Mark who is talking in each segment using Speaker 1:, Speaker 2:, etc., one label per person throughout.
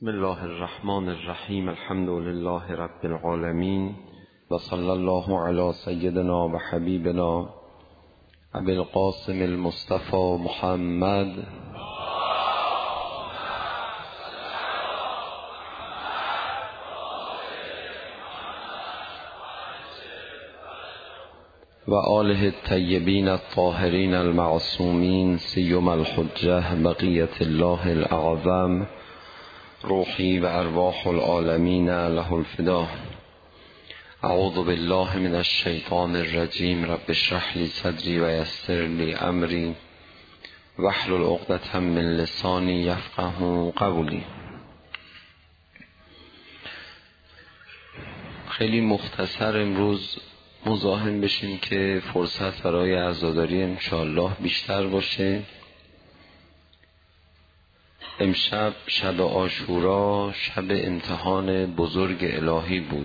Speaker 1: بسم الله الرحمن الرحیم. الحمد لله رب العالمین و صلی الله علی سیدنا و حبیبنا ابی القاسم المصطفى محمد و آله الطیبین الطاهرین المعصومین سیما الحجة بقیة الله الاعظم روحی و ارواح العالمین له الفدا. اعوذ بالله من الشیطان الرجیم. رب اشرح لی صدری و یسر لی امری واحلل عقدة من لسانی یفقهوا قولی. خیلی مختصر امروز مزاحم بشیم که فرصت برای عزاداری انشاءالله بیشتر باشه. امشب شب عاشورا شب امتحان بزرگ الهی بود،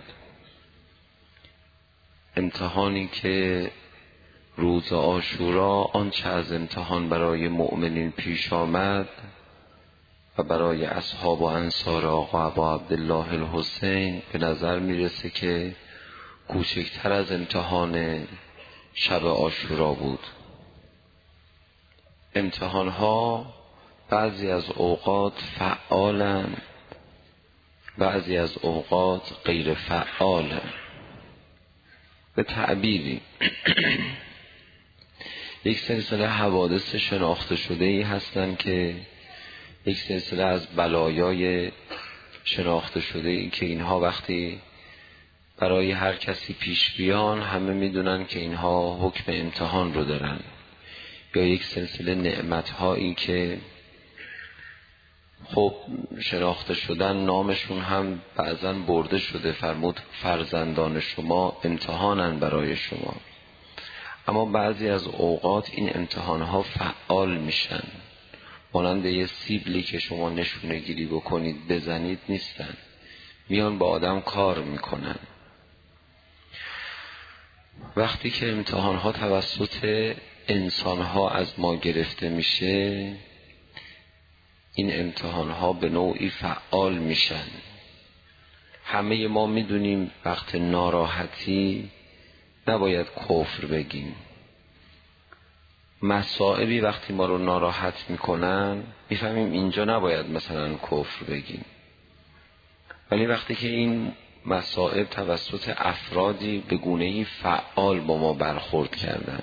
Speaker 1: امتحانی که روز عاشورا آنچه از امتحان برای مؤمنین پیش آمد و برای اصحاب و انصار آقا ابا عبدالله الحسین به نظر میرسه که کوچکتر از امتحان شب عاشورا بود. امتحانها بعضی از اوقات فعالن، بعضی از اوقات غیر فعالن. به تعبیری یک سلسله حوادث شناخته شده ای هستن که یک سلسله از بلایای شناخته شده ای که اینها وقتی برای هر کسی پیش بیان همه میدونن که اینها حکم امتحان رو دارن، یا یک سلسله نعمت‌هایی که خب شناخته شدن نامشون هم بعضا برده شده، فرمود فرزندان شما امتحانن برای شما. اما بعضی از اوقات این امتحانها فعال میشن، مانند یه سیبلی که شما نشونه گیری بکنید بزنید نیستن، میان با آدم کار میکنن. وقتی که امتحانها توسط انسانها از ما گرفته میشه، این امتحانها به نوعی فعال میشن. همه ما میدونیم وقت ناراحتی نباید کفر بگیم. مصائبی وقتی ما رو ناراحت میکنن میفهمیم اینجا نباید مثلا کفر بگیم. ولی وقتی که این مصائب توسط افرادی به گونه‌ای فعال با ما برخورد کردن،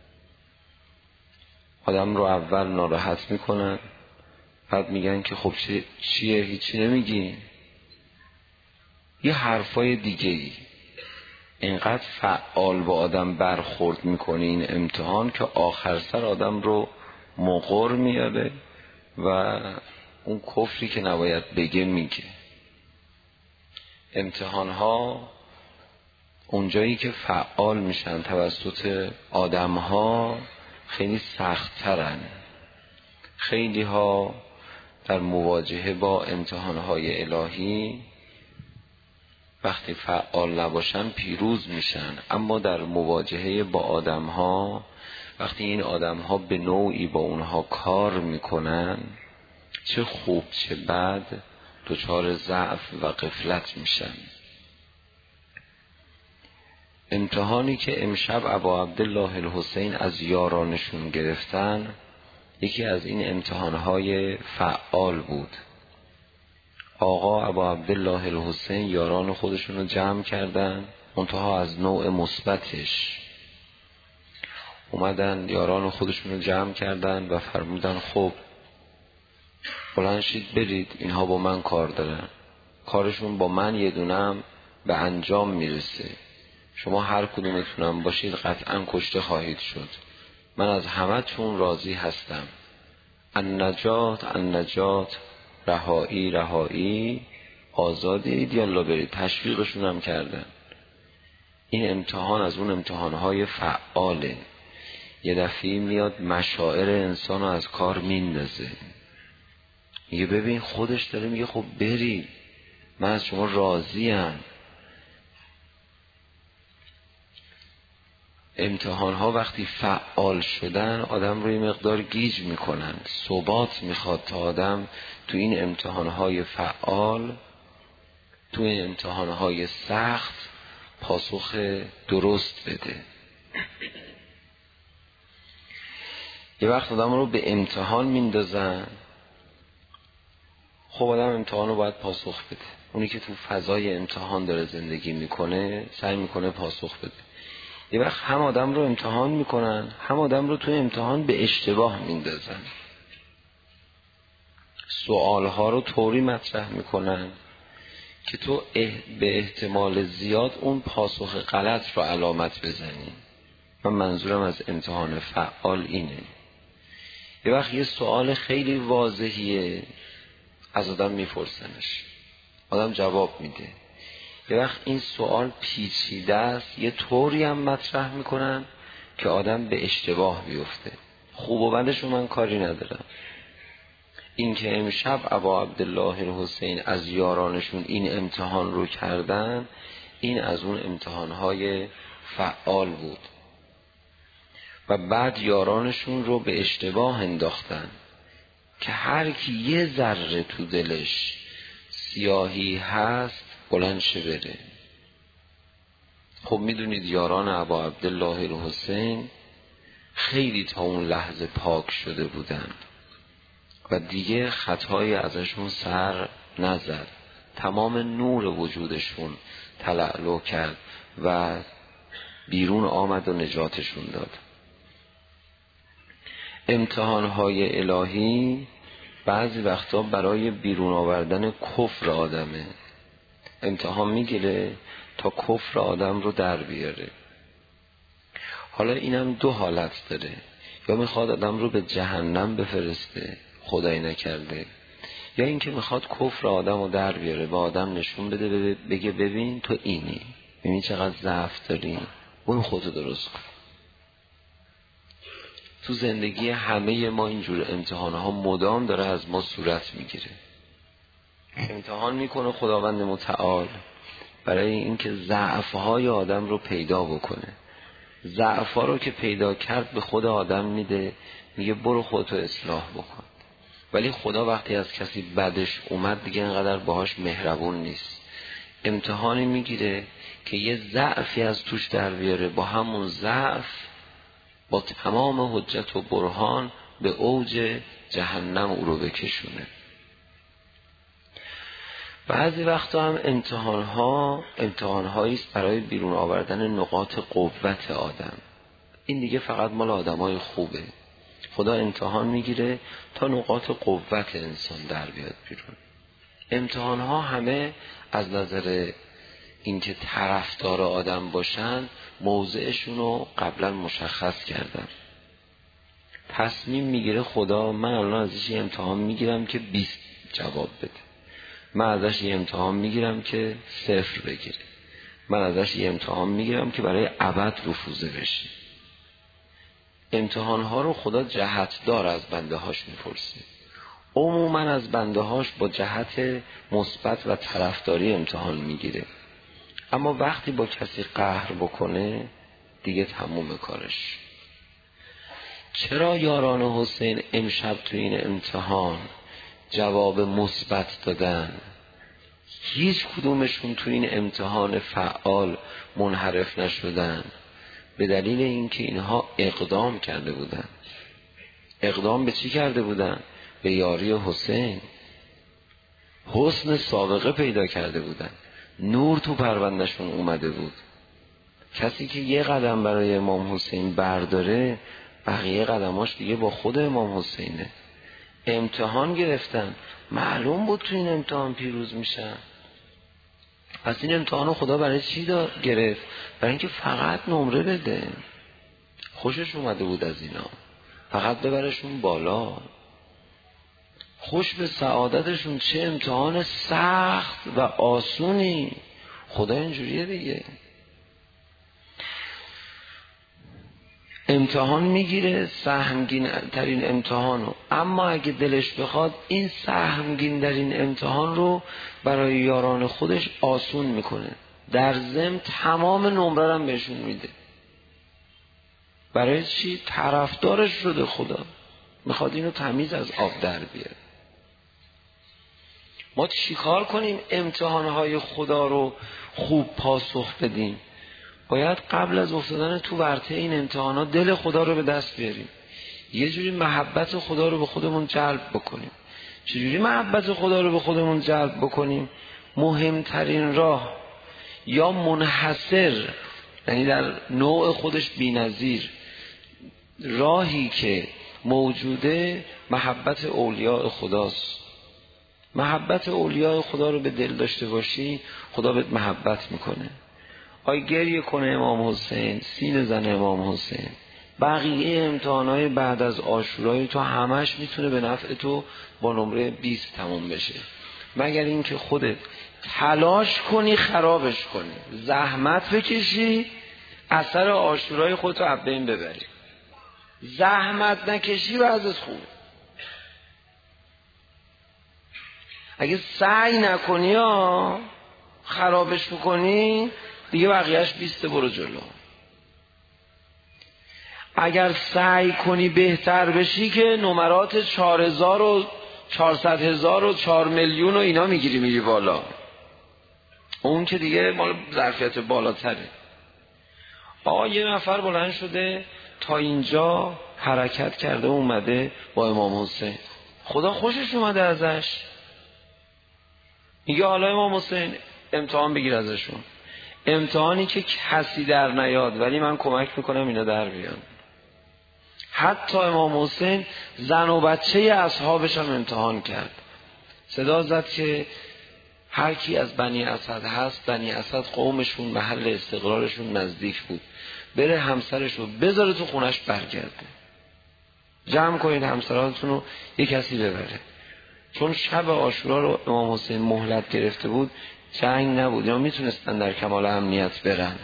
Speaker 1: آدم رو اول ناراحت میکنن، بعد میگن که خب چیه هیچی نمیگی، یه حرفای دیگه ای. اینقدر فعال با آدم برخورد میکنه این امتحان که آخر سر آدم رو مقر میاره و اون کفری که نباید بگه میگه. امتحان ها اونجایی که فعال میشن توسط آدم ها خیلی سخت ترن. خیلی ها در مواجهه با امتحانهای الهی وقتی فعال نباشن پیروز میشن، اما در مواجهه با آدمها وقتی این آدمها به نوعی با اونها کار میکنن، چه خوب چه بد دچار ضعف و غفلت میشن. امتحانی که امشب ابا عبدالله الحسین از یارانشون گرفتن یکی از این امتحانهای فعال بود. آقا ابا عبدالله الحسین یاران خودشون رو جمع کردن، منتها از نوع مثبتش. اومدن یاران خودشون رو جمع کردن و فرمودن خب بلند شید برید، اینها با من کار دارن، کارشون با من یه دونم به انجام میرسه. شما هر کدومتونم باشید قطعا کشته خواهید شد. من از همه‌تون راضی هستم. النجات رهایی آزادید، یالا برید. تشویقشون هم کردن. این امتحان از اون امتحانهای فعاله. یه دفعه میاد مشاعر انسان رو از کار میندازه، میگه ببین خودش داره میگه خب برید، من از شما راضیم. امتحان ها وقتی فعال شدن آدم رو یه مقدار گیج میکنن. ثبات میخواد تا آدم تو این امتحان های فعال، تو این امتحان های سخت پاسخ درست بده. یه وقت آدم رو به امتحان میندازن، خب آدم امتحان رو باید پاسخ بده. اونی که تو فضای امتحان داره زندگی میکنه سعی میکنه پاسخ بده. یه وقت هم آدم رو امتحان میکنن، هم آدم رو تو امتحان به اشتباه میندازن. سوالها رو طوری مطرح میکنن که تو به احتمال زیاد اون پاسخ غلط رو علامت بزنی. من منظورم از امتحان فعال اینه. یه وقت یه سوال خیلی واضحیه، از آدم میپرسنش، آدم جواب میده. یه وقت این سوال پیچیده است، یه طوری هم مطرح میکنن که آدم به اشتباه بیفته. خوب و بدش رو من کاری ندارم. این که امشب ابا عبدالله الحسین از یارانشون این امتحان رو کردن، این از اون امتحانهای فعال بود و بعد یارانشون رو به اشتباه انداختن که هر کی یه ذره تو دلش سیاهی هست بلند شه بره. خب میدونید یاران ابا عبدالله الحسین خیلی تا اون لحظه پاک شده بودن و دیگه خطایی ازشون سر نزد. تمام نور وجودشون تلألؤ کرد و بیرون آمد و نجاتشون داد. امتحانهای الهی بعضی وقتا برای بیرون آوردن کفر آدمه. امتحان میگیره تا کفر آدم رو در بیاره. حالا اینم دو حالت داره، یا میخواد آدم رو به جهنم بفرسته خدای نکرده، یا اینکه میخواد کفر آدم رو در بیاره، به آدم نشون بده، بگه ببین تو اینی، ببین چقدر ضعف داری، برو خودتو درست کن. تو زندگی همه ما اینجور امتحانها مدام داره از ما صورت میگیره. امتحان میکنه خداوند متعال برای اینکه ضعفهای آدم رو پیدا بکنه. ضعفها رو که پیدا کرد به خود آدم میده، میگه برو خودتو اصلاح بکن. ولی خدا وقتی از کسی بدش اومد دیگه انقدر باهاش مهربون نیست. امتحانی میگیره که یه ضعفی از توش در بیاره، با همون ضعف با تمام حجت و برهان به اوج جهنم او رو بکشونه. بعضی وقتا هم امتحانهایی است برای بیرون آوردن نقاط قوت آدم. این دیگه فقط مال آدمای خوبه. خدا امتحان میگیره تا نقاط قوت انسان در بیاد بیرون. امتحانها همه از نظر اینکه طرفدار آدم باشن موضعشون رو قبلا مشخص کردن. تصمیم میگیره خدا من الان ازش یه امتحان میگیرم که 20 جواب بده، من ازش یه امتحان میگیرم که 0 بگیره، من ازش یه امتحان میگیرم که برای ابد رفوزه بشه. امتحانها رو خدا جهتدار از بنده هاش میپرسه. عموما از بنده هاش با جهت مثبت و طرفداری امتحان میگیره، اما وقتی با کسی قهر بکنه دیگه تموم کارش. چرا یاران حسین امشب تو این امتحان جواب مثبت دادن؟ هیچ کدومشون تو این امتحان فعال منحرف نشدن، به دلیل اینکه اینها اقدام کرده بودن. اقدام به چی کرده بودن؟ به یاری حسین. حسن سابقه پیدا کرده بودن، نور تو پروندهشون اومده بود. کسی که یه قدم برای امام حسین برداره بقیه قدماش دیگه با خود امام حسینه. امتحان گرفتن، معلوم بود تو این امتحان پیروز میشن. پس این امتحانو خدا برای چی گرفت؟ برای اینکه فقط نمره بده. خوشش اومده بود از اینا، فقط ببرشون بالا، خوش به سعادتشون. چه امتحان سخت و آسونی. خدا اینجوریه دیگه. امتحان میگیره، سهمگین ترین امتحانو، اما اگه دلش بخواد این سهمگین ترین امتحان رو برای یاران خودش آسون میکنه. در ضمن تمام نمره هم بهشون میده. برای چی؟ طرفدارش شده خدا، میخواد اینو تمیز از آب در بیاره. ما چیکار کنیم امتحانهای خدا رو خوب پاسخ بدیم؟ باید قبل از افتادن تو ورطه این امتحانات دل خدا رو به دست بیاریم، یه جوری محبت خدا رو به خودمون جلب بکنیم. چجوری محبت خدا رو به خودمون جلب بکنیم؟ مهمترین راه یا منحصر، یعنی در نوع خودش بی‌نظیر، راهی که موجوده محبت اولیاء خداست. محبت اولیاء خدا رو به دل داشته باشی، خدا بهت محبت میکنه. گریه کنه امام حسین، سینه زنه امام حسین، بقیه امتحانهای بعد از عاشورای تو همش میتونه به نفع تو با نمره 20 تموم بشه، مگر اینکه خودت تلاش کنی خرابش کنی، زحمت بکشی اثر عاشورای خودتو از بین ببری. زحمت نکشی وضعت خوب. اگه سعی نکنی خرابش بکنی دیگه بقیهش 20 برو جلو. اگر سعی کنی بهتر بشی که نمرات 4000 و 400000 و 4 میلیون و اینا میگیری میری بالا، اون که دیگه مال ظرفیت بالاتره. یه نفر بلند شده تا اینجا حرکت کرده اومده با امام حسین، خدا خوشش اومده ازش، میگه حالا امام حسین امتحان بگیر ازشون، امتحانی که کسی در نیاد ولی من کمک میکنم اینا در بیان. حتی امام حسین زن و بچه اصحابش هم امتحان کرد، صدا زد که هر کی از بنی اسد هست، بنی اسد قومشون محل استقرارشون نزدیک بود، بره همسرش رو بذاره تو خونش برگرده، جمع کنید همسراتون رو یک کسی ببره. چون شب عاشورا رو امام حسین مهلت گرفته بود، جنگ نبود یا میتونستن در کمال امنیت برن.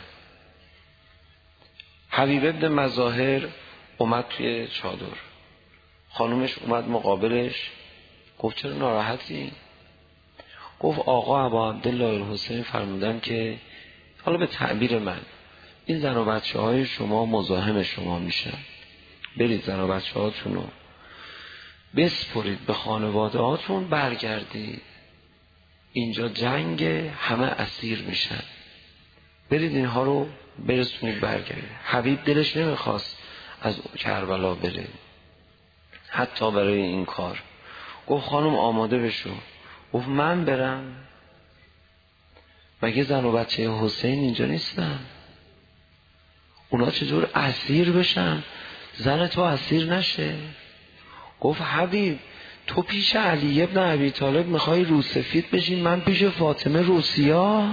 Speaker 1: حبیب ابن مظاهر اومد توی چادر، خانومش اومد مقابلش، گفت چرا ناراحتی؟ گفت آقا ابا عبدالله الحسین فرمودن که حالا به تعبیر من این زن و بچه های شما مزاحم شما میشن، برید زن و بچه هاتون رو بسپرید به خانواده هاتون، برگردید، اینجا جنگ، همه اسیر میشن، برید اینها رو برسونید برگردید. حبیب دلش نمیخواست از کربلا بره حتی برای این کار. گفت خانم آماده بشو. گفت من برم؟ مگه زن و بچه حسین اینجا نیستن؟ اونا چطور اسیر بشن؟ زن تو اسیر نشه؟ گفت حبیب تو پیش علی ابن ابی طالب میخوای روسفید بشین، من پیش فاطمه روسیا؟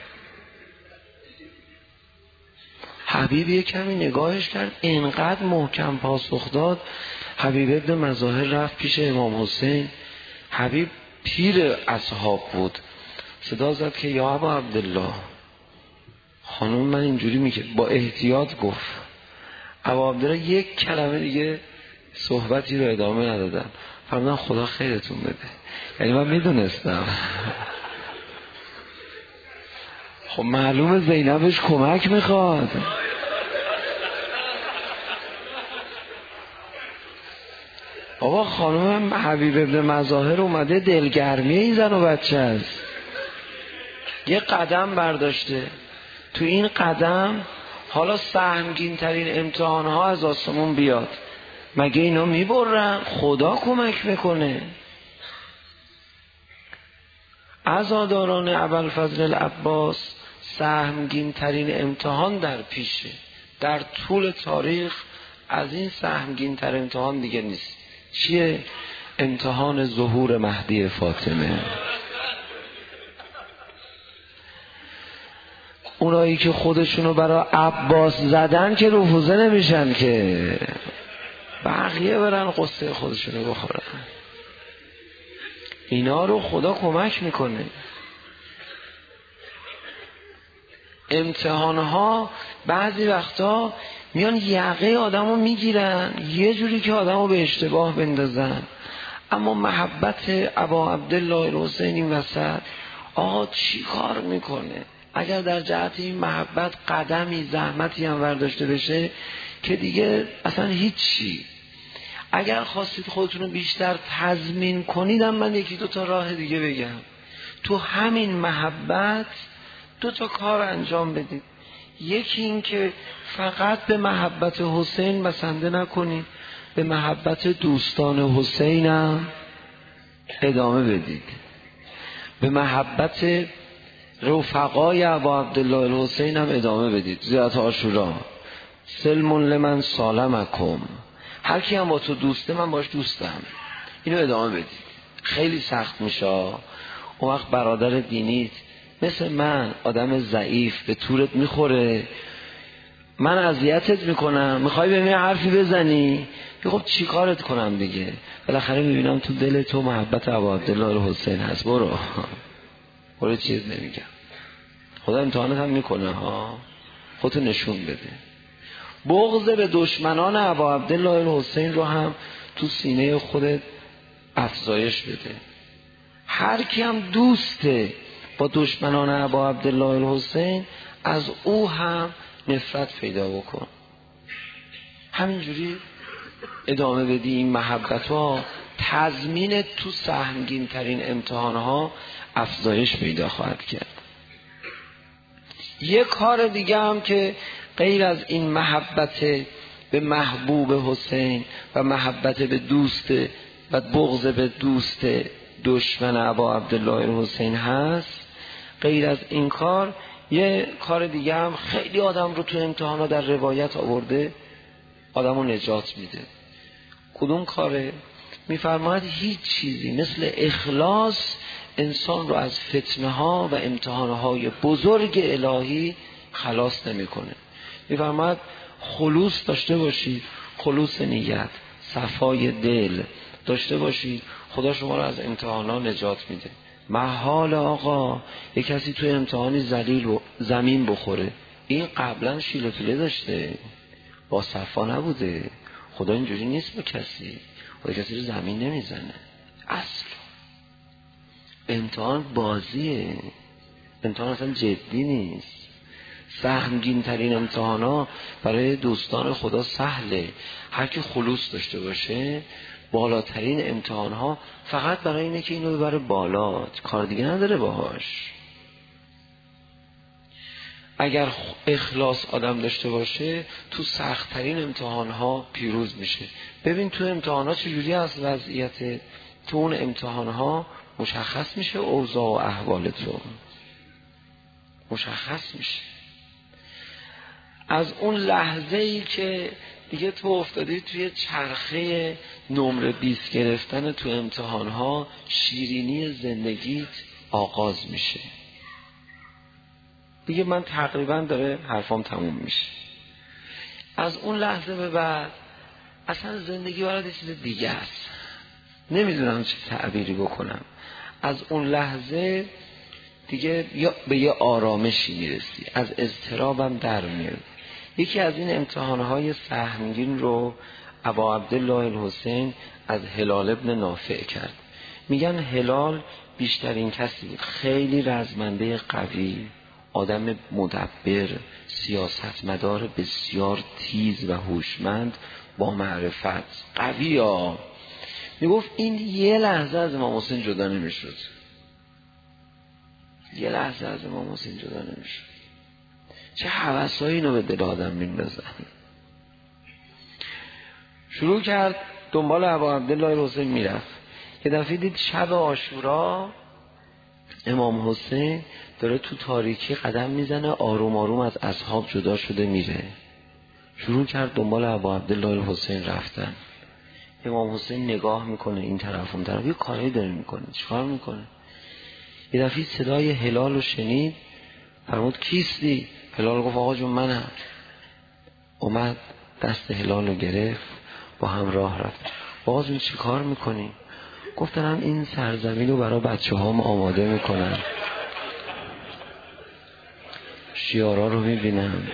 Speaker 1: حبیب یه کمی نگاهش کرد، اینقدر محکم پاسخ داد. حبیب ابن مظاهر رفت پیش امام حسین. حبیب پیر اصحاب بود، صدا زد که یا ابا عبدالله، خانم من اینجوری میگه، با احتیاط گفت. ابا عبدالله یک کلمه دیگه صحبتی رو ادامه ندادن، فرمودن خدا خیرتون بده. یعنی من میدونستم خب معلومه زینبش کمک میخواد. بابا خانم حبیب ابن مظاهر اومده دلگرمی این زن و بچه است، یه قدم برداشته، تو این قدم حالا سهمگین ترین امتحان ها از آسمون بیاد، مگه اینا میبرن؟ خدا کمک میکنه. عزاداران ابوالفضل العباس سهمگین ترین امتحان در پیشه، در طول تاریخ از این سهمگین تر امتحان دیگه نیست. چیه؟ امتحان ظهور مهدی فاطمه. اونایی که خودشونو برای عباس زدن که رفوزه نمیشن که، بقیه برن قصه خودشونو بخورن. اینا رو خدا کمک میکنه. امتحانها بعضی وقتا میان یقه آدمو میگیرن یه جوری که آدمو به اشتباه بندازن، اما محبت ابا عبدالله الحسین این وسط آقا چی کار میکنه؟ اگر در جهت این محبت قدمی زحمتی هم برداشته بشه که دیگه اصلا هیچی. اگر خواستید خودتون رو بیشتر تضمین کنیدم من یکی دو تا راه دیگه بگم. تو همین محبت دو تا کار انجام بدید. یکی این که فقط به محبت حسین بسنده نکنید، به محبت دوستان حسین هم ادامه بدید، به محبت رفقای ابا عبدالله الحسین هم ادامه بدید. زیارت عاشورا، سلم لمن سالمکم، هر کی هم با تو دوسته من باش دوستم، اینو ادامه بدید. خیلی سخت میشه. اون وقت برادر دینیت مثل من آدم ضعیف به تورت میخوره، من اذیتت میکنم، میخوای به من حرفی بزنی، خب چی کارت کنم دیگه، بالاخره میبینم تو دل تو محبت ابا عبدالله الحسین هست، برو چیز نمیگم. خدا امتحانت هم میکنه ها، خودتو نشون بده. بغض به دشمنان ابا عبدالله الحسین رو هم تو سینه خودت افزایش بده. هر کی هم دوسته با دشمنان ابا عبدالله الحسین از او هم نفرت پیدا بکن. همینجوری ادامه بدی این محبت ها، تضمین تو سهمگین ترین امتحان ها افزایش پیدا خواهد کرد. یک کار دیگه هم که غیر از این محبت به محبوب حسین و محبت به دوست و بغض به دوست دشمن ابا عبدالله الحسین هست، غیر از این کار یه کار دیگه هم خیلی آدم رو تو امتحانا در روایت آورده، آدم رو نجات میده. کدوم کاره؟ میفرماید هیچ چیزی مثل اخلاص انسان رو از فتنه ها و امتحانه های بزرگ الهی خلاص نمیکنه. میفرماید خلوص داشته باشید، خلوص نیت، صفای دل داشته باشید، خدا شما رو از امتحانا نجات میده. محال آقا یک کسی توی امتحانی ذلیل و زمین بخوره، این قبلا شیله پیله داشته، با صفا نبوده. خدا اینجوری نیست با کسی، خدا کسی رو زمین نمیزنه. اصلا امتحان بازیه، امتحان اصلا جدی نیست. سهمگین ترین امتحان ها برای دوستان خدا سهله. هر کی خلوص داشته باشه بالاترین امتحان ها فقط برای اینه که اینو ببره بالا، کار دیگه نداره باهاش. اگر اخلاص آدم داشته باشه تو سخت ترین امتحان ها پیروز میشه. ببین تو امتحان ها چجوری از وضعیت تو اون امتحان ها مشخص میشه، اوضاع و احوال تو مشخص میشه. از اون لحظه ای که دیگه تو افتادی توی چرخه نمره 20 گرفتن تو امتحان ها، شیرینی زندگیت آغاز میشه. دیگه من تقریبا داره حرفام تموم میشه. از اون لحظه به بعد اصلا زندگی برات چیز دیگه است، نمیدونم چه تعبیری بکنم. از اون لحظه دیگه به یه آرامشی میرسی، از اضطرابم در میاد. یکی از این امتحانهای سهمگین رو ابا عبدالله الحسین از هلال ابن نافع کرد. میگن هلال بیشترین کسی بود، خیلی رزمنده قوی، آدم مدبر، سیاستمدار بسیار تیز و هوشمند با معرفت، قوی ها. میگفت این یه لحظه از امام حسین جدا نمیشد، یه لحظه از امام حسین جدا نمیشد. چه هوسایی اینو به دل آدم میندازن. شروع کرد دنبال ابا عبدالله الحسین میرفت. یه دفعه دید شب عاشورا امام حسین داره تو تاریکی قدم میزنه، آروم آروم از اصحاب جدا شده میره. شروع کرد دنبال ابا عبدالله الحسین رفتن. امام حسین نگاه میکنه این طرف اون طرف، یه کاری داره میکنه. چیکار میکنه؟ یه دفعه صدای هلال رو شنید، فرمود کیستی؟ هلال گفت آقا جون منم. اومد دست هلال رو گرفت، با هم راه رفت. آقا جون چی کار میکنی؟ گفتم این سرزمین رو برای بچه هام آماده میکنم، شیارا رو میبینم،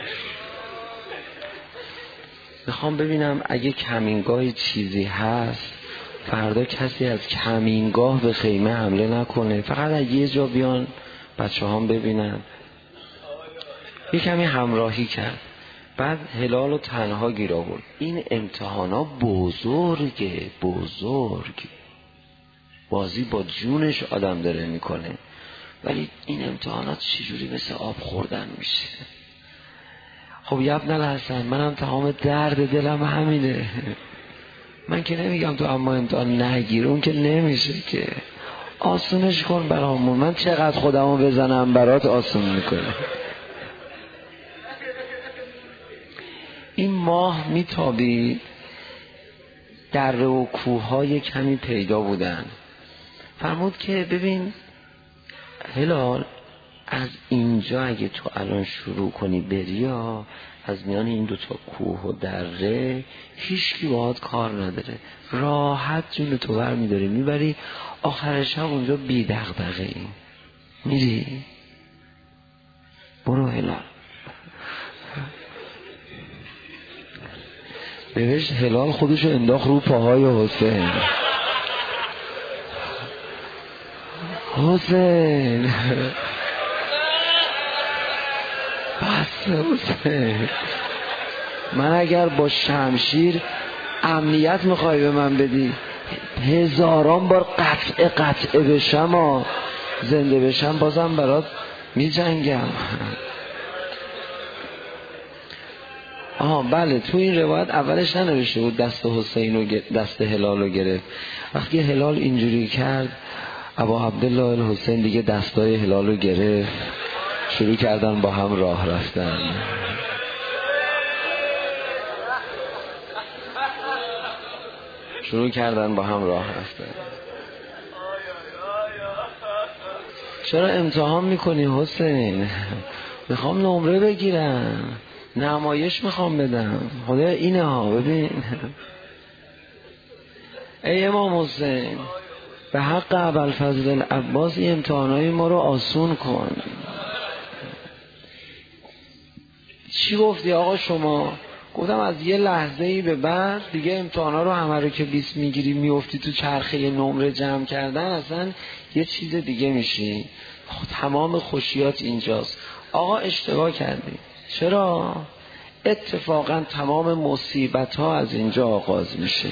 Speaker 1: میخوام ببینم اگه کمینگاه چیزی هست فردا کسی از کمینگاه به خیمه حمله نکنه، فقط اگه یه جا بیان بچه هام ببینن. یه کمی همراهی کرد، بعد هلال رو تنها گیر آورد. این امتحانا بزرگه، بزرگ، بازی با جونش آدم داره میکنه، ولی این امتحانات چجوری مثل آب خوردن میشه. خب یبن الحسن، منم تمام درد دلم همینه. من که نمیگم تو اما امتحان نگیر، اون که نمیشه که. آسونش کن برامون، من چقدر خودمو بزنم برات آسون میکنه. این ماه میتابید، دره و کوه‌های کمی پیدا بودن. فرمود که ببین هلال، از اینجا اگه تو الان شروع کنی بری، از میان این دوتا کوه و دره هیچکی باهات کار نداره، راحت جون تو بر میداری میبری، آخرش هم اونجا بی دغدغه ای میری. برو هلال. بهش هلال خودشو انداخت رو پاهای حسین. حسین بس حسین، من اگر با شمشیر امنیت میخوای به من بدی، هزاران بار قطعه بشم زنده بشم بازم برات میجنگم. بله، تو این روایت اولش ننوشته بود دست حسین و دست هلال رو گرفت. وقتی هلال اینجوری کرد، ابا عبدالله الحسین دیگه دستای هلال رو گرفت، شروع کردن با هم راه رفتن. چرا امتحان میکنی حسین؟ میخوام نمره بگیرم، نمایش میخوام بدم. خدا اینه ها، ببین. ای امام حسین، به حق ابوالفضل العباس این امتحانای ما رو آسون کن. چی گفتی آقا شما؟ گفتم از یه لحظه‌ای به بعد دیگه امتحانا رو همه رو که 20 میگیری میافتی تو چرخه نمره جمع کردن، اصلا یه چیز دیگه میشی. تمام خوشیات اینجاست. آقا اشتباه کردی. چرا؟ اتفاقا تمام مصیبت ها از اینجا آغاز میشه.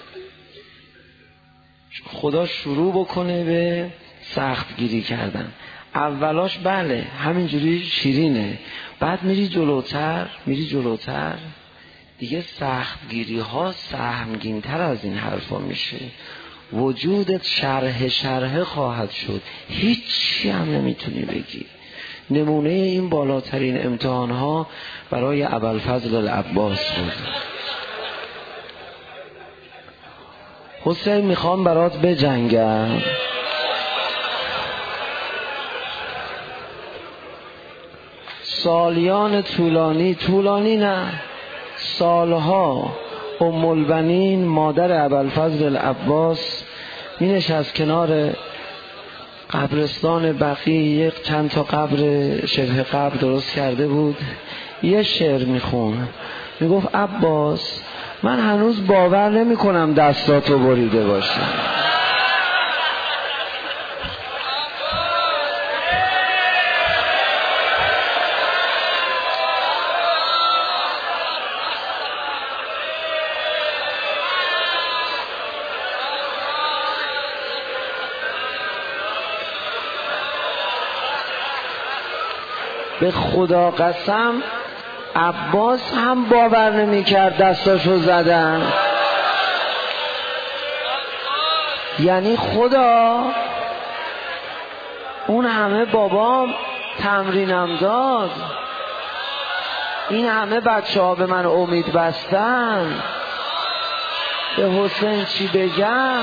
Speaker 1: خدا شروع بکنه به سخت گیری کردن. اولاش بله همینجوری شیرینه، بعد میری جلوتر دیگه سخت گیری ها سهمگین تر از این حرفا میشه. وجودت شرح خواهد شد، هیچی هم نمیتونی بگی. نمونه این بالاترین امتحان ها برای ابوالفضل العباس بود. حسین میخوام برات بجنگم. سالیان طولانی نه، سالها ام البنین مادر ابوالفضل العباس می نشست کنار قبرستان بقیع، چند تا قبر شبه قبر درست کرده بود، یه شعر میخون، میگفت عباس من هنوز باور نمی کنم دستاتو بریده باشم. به خدا قسم عباس هم باور نمی کرد دستاشو زدن. یعنی خدا اون همه بابام تمرینم داد، این همه بچه ها به من امید بستن، به حسین چی بگم؟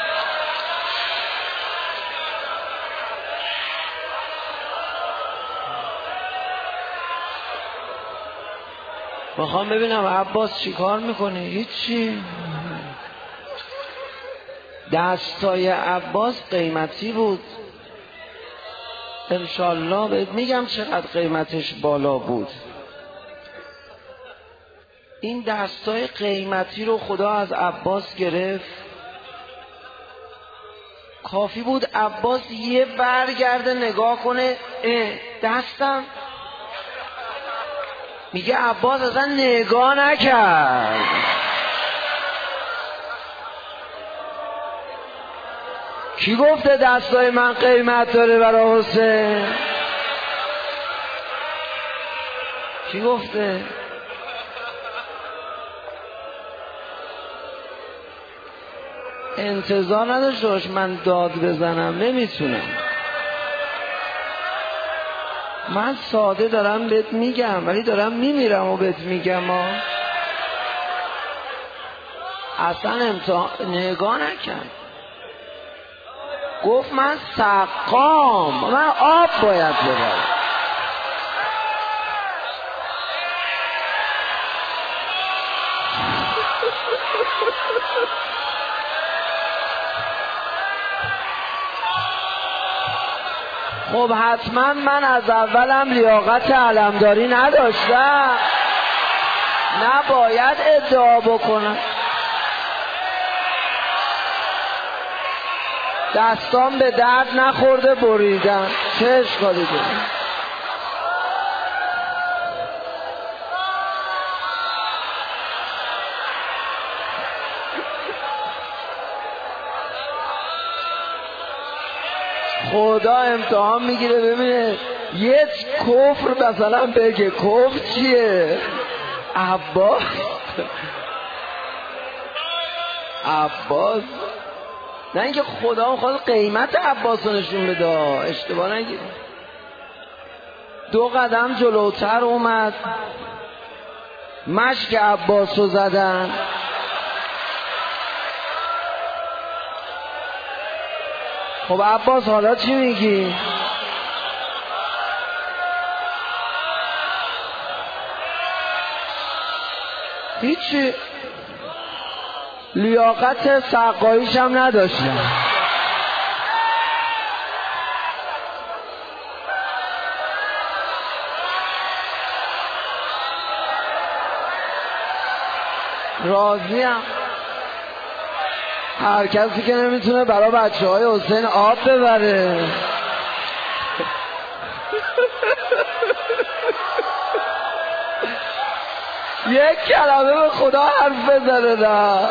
Speaker 1: میخوام ببینم عباس چی کار میکنه. هیچی. دستای عباس قیمتی بود، انشالله بهت میگم چقدر قیمتش بالا بود. این دستای قیمتی رو خدا از عباس گرفت، کافی بود عباس یه برگرده نگاه کنه، دستم میگه عباس اصلا نگاه نکرد. کی گفته دستای من قیمت داره برای حسین؟ کی گفته؟ انتظار نداشته باش من داد بزنم، نمیتونم. من ساده دارم بهت میگم ولی دارم میمیرم و بهت میگم اصلا نگاه نکن. گفت من سقام، من آب باید ببرم. خب حتما من از اولم لیاقت علمداری نداشتم، نباید ادعا بکنم. دستام به درد نخورده بریدن، چه اشکالی داره؟ خدا امتحان میگیره ببینه یه کفر مثلا بگه. کفر چیه؟ عباس نه اینکه خدا میخواد قیمت عباس رو نشون بده، اشتباه نگیر. 2 قدم جلوتر اومد، مشک عباس رو زدن. خب عباس حالا چی میگی؟ هیچی، لیاقت سقاییش هم نداشتم. راضیم. هر کسی که نمیتونه برای بچه‌های حسین آب ببره یک کلمه به خدا حرف بزنه. نه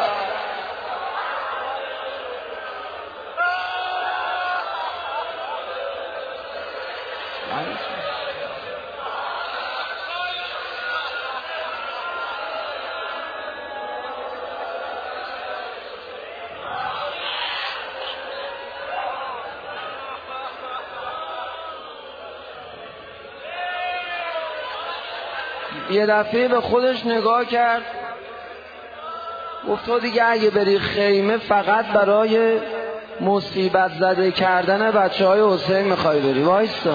Speaker 1: یه دفعه به خودش نگاه کرد، گفت تو دیگه اگه بری خیمه فقط برای مصیبت زده کردن بچه های حسین میخوای بری، وایستا.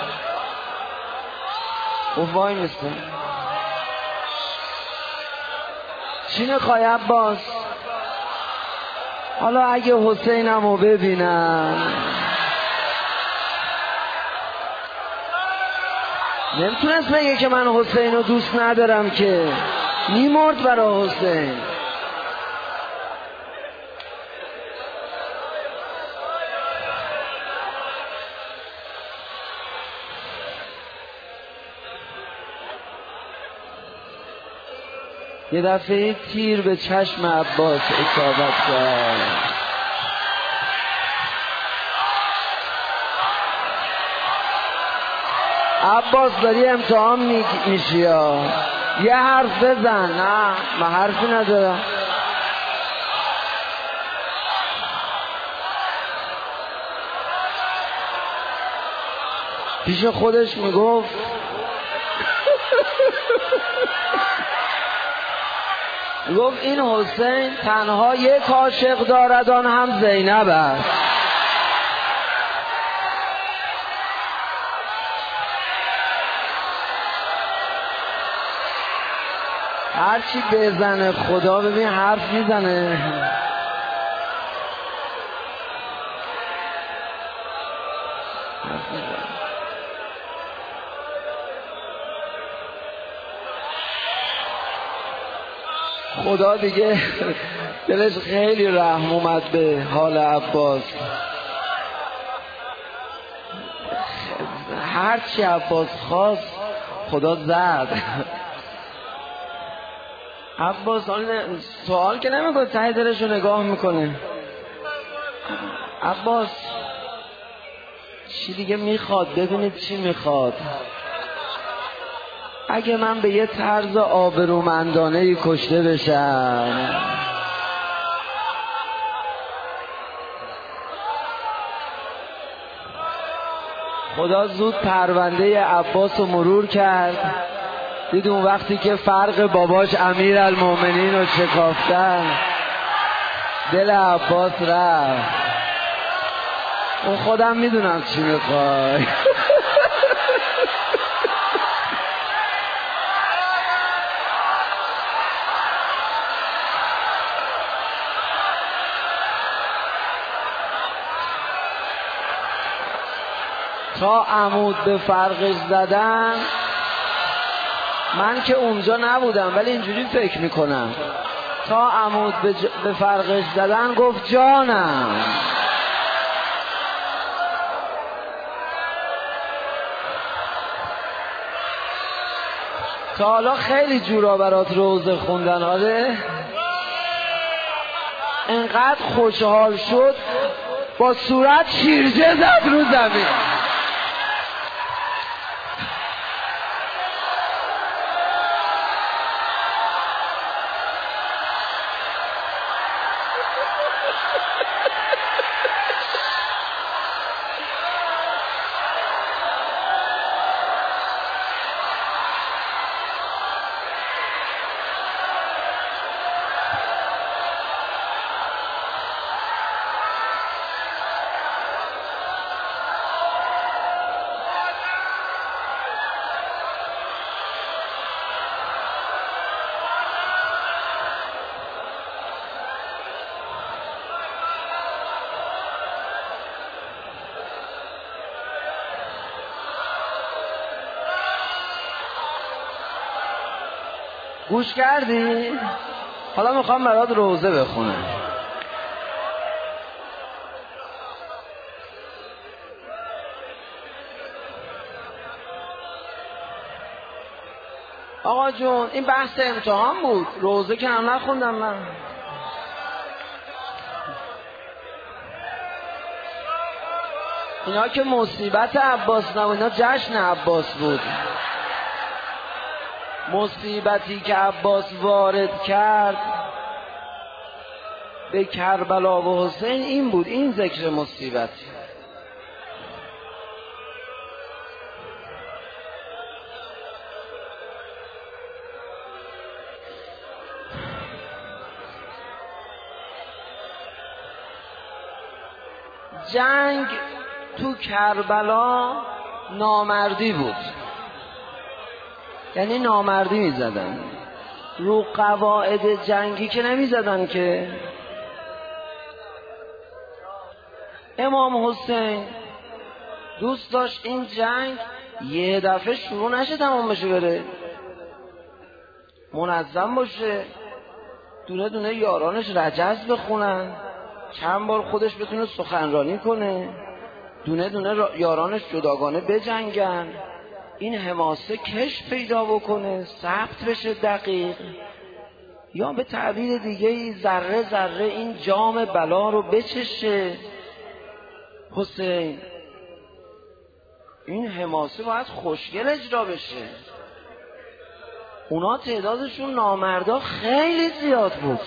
Speaker 1: گفت وای میستا. چی میخوای عباس؟ حالا اگه حسینمو ببینم. نمیتونست بگه که من حسین رو دوست ندارم، که میمرد برای حسین. یه دفعه تیر به چشم عباس اصابت کرد. عباس داری امتحان میشی یا یه حرف بزن. نه من حرفی ندارم. پیش خودش میگفت گفت این حسین تنها یک عاشق دارد، آن هم زینب است. هرچی بزنه خدا ببین حرف میزنه. خدا دیگه دلش خیلی رحم اومد به حال عباس. هرچی عباس خواست خدا زد.
Speaker 2: عباس سوال که نمیکنه، ته دلشو نگاه میکنه. عباس چی دیگه میخواد؟ ببینید چی میخواد. اگه من به یه طرز آبرومندانه‌ای کشته بشم، خدا زود پرونده عباس رو مرور کرد، دید اون وقتی که فرق باباش امیرالمومنین رو شکافتن دل عباس رفت. اون خودم میدونم چی میخوای. تا عمود به فرقش زدن، من که اونجا نبودم ولی اینجوری فکر میکنم، تا عمود به فرقش زدن گفت جانم. تا حالا خیلی جورا برات روزه خوندن. آره انقدر خوشحال شد با صورت شیرجه زد رو زمین. گوش کردی؟ حالا میخوام برات روزه بخونم. آقا جون این بحث امتحان بود، روزه که هم نخوندم من. اینا که مصیبت عباس نبود، اینا جشن عباس بود. مصیبتی که عباس وارد کرد به کربلا و حسین این بود، این ذکر مصیبتی. جنگ تو کربلا نامردی بود، یعنی نامردی می زدن. رو قواعد جنگی که نمی زدن که. امام حسین دوست داشت این جنگ یه دفعه شروع نشه تمام بشه، بره منظم باشه، دونه دونه یارانش رجز بخونن، چند بار خودش بتونه سخنرانی کنه، دونه دونه یارانش جداگانه بجنگن، این حماسه کش پیدا بکنه، ثبت بشه دقیق، یا به تعبیر دیگه ذره ذره این جام بلا رو بچشه. حسین این حماسه باید خوشگل اجرا بشه. اونا تعدادشون نامردا خیلی زیاد بود،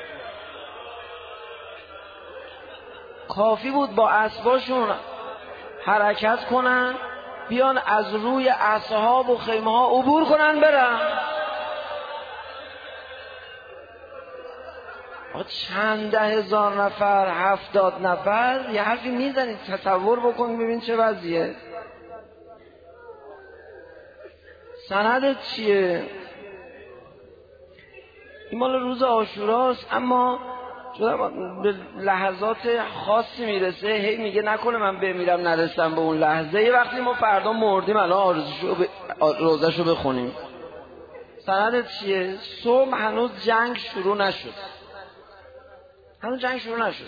Speaker 2: کافی بود با اسباشون حرکت کنن، بیان از روی اصحاب و خیمه ها عبور کنن برن. چند 10,000 نفر، 70 نفر، یه حرفی میزنید تصور بکن ببین چه وضعیه. سندت چیه؟ این مال روز عاشوراست، اما به لحظات خاصی میرسه، هی میگه نکنه من بمیرم نرسم به اون لحظه. یه وقتی ما فردا مردیم الان روزشو بخونیم. سندت چیه؟ صبح هنوز جنگ شروع نشد، هنوز جنگ شروع نشد،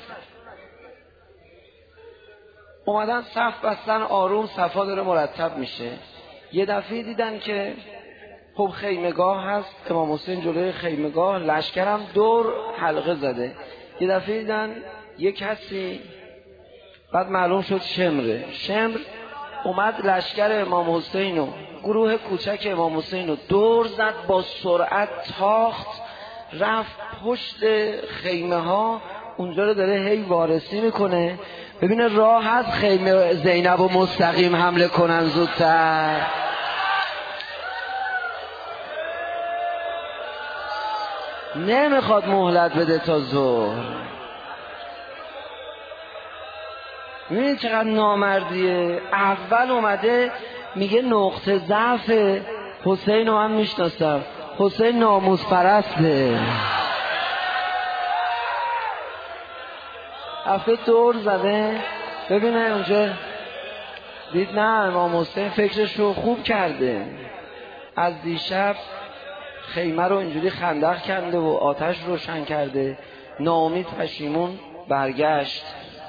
Speaker 2: اومدن صف بستن، آروم صفا داره مرتب میشه. یه دفعه دیدن که خب خیمگاه هست، امام حسین جلوی خیمگاه، لشکرم دور حلقه زده. یه دفعه دیدن یه کسی، بعد معلوم شد شمر اومد لشکر امام حسین و گروه کوچک امام حسین رو دور زد، با سرعت تاخت رفت پشت خیمه ها، اونجا رو داره هی وارسی میکنه ببینه راه هست خیمه زینب و مستقیم حمله کنن زودتر. نمیخواد مهلت بده تا ظهر. میبینید چقدر نامردیه. اول اومده میگه نقطه ضعف حسین رو من میشناسم، حسین ناموس پرسته. هفته دور زده ببینه اونجا، دید نه امام حسین فکرش رو خوب کرده، از دیشب خیمه رو اینجوری خندق کرده و آتش روشن کرده، ناامید پشیمون برگشت.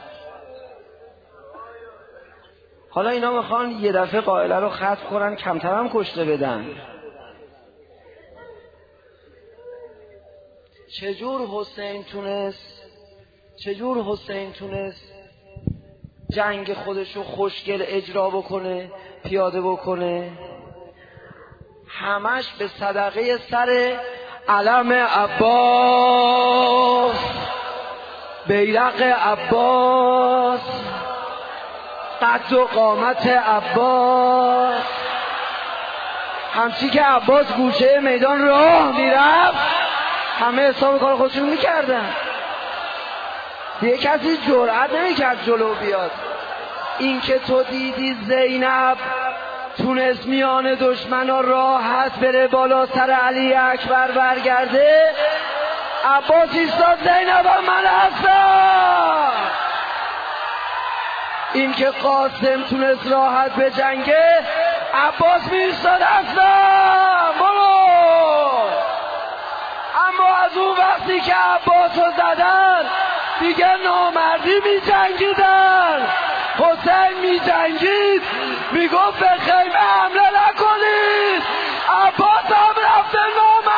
Speaker 2: حالا اینا میخوان یه دفعه قائله رو ختم کنن، کمتر هم کشته بدن. چجور حسین تونست جنگ خودشو خوشگل اجرا بکنه، پیاده بکنه؟ همش به صدقه سر علم عباس، بیرق عباس، قد و قامت عباس. همچی که عباس گوشه میدان راه میرفت همه حساب کار خودشون میکردن، دیگه کسی جرئت نمیکرد جلو بیاد. این که تو دیدی زینب تونست میان دشمنا راحت بره بالا سر علی اکبر برگرده، عباس ایستاد زینب من هستم. این که قاسم تونست راحت به جنگه، عباس میستاد هستم برو. اما از اون وقتی که عباس رو زدن دیگه نامردی می جنگیدن. حسین می جنگید میگفت به خیمه حمله نکنید، عباس هم رفته نامردی